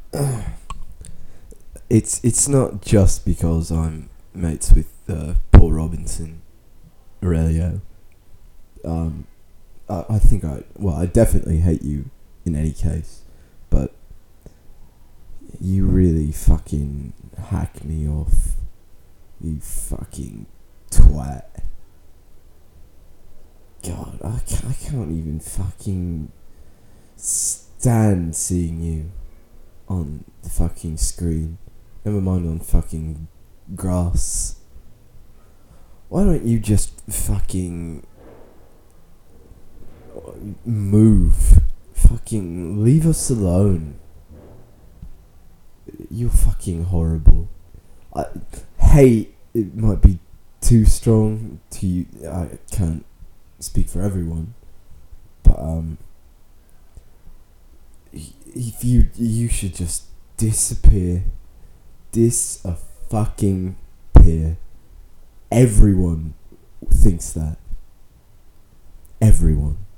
It's not just because I'm mates with Paul Robinson, Aurelio. Um, I think I definitely hate you in any case, but you really fucking hack me off. You fucking twat. God, I can't even fucking stand seeing you on the fucking screen. Never mind on fucking grass. Why don't you just fucking move? Fucking leave us alone. You're fucking horrible. Hate, it might be too strong to you. I can't speak for everyone, but if you should just disappear. A fucking peer. Everyone thinks that. Everyone.